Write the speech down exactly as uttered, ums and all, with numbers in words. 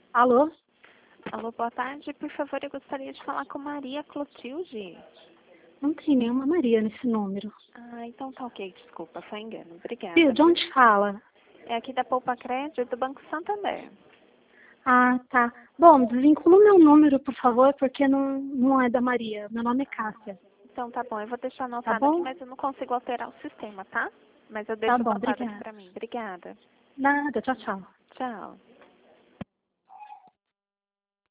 Alô? Alô, boa tarde. Por favor, eu gostaria de falar com Maria Clotilde. Não tem nenhuma Maria nesse número. Ah, então tá ok, desculpa, foi engano. Obrigada. Viu, de onde fala? É aqui da Poupa Crédito do Banco Santander. Ah, tá. Bom, desvincula o meu número, por favor, porque não, não é da Maria. Meu nome é Cássia. Então tá bom, eu vou deixar Tá anotado aqui, bom? mas eu não consigo alterar o sistema, tá? Mas eu Tá deixo bom, anotado aqui obrigada. pra mim. Obrigada. Nada, tchau, tchau. Tchau.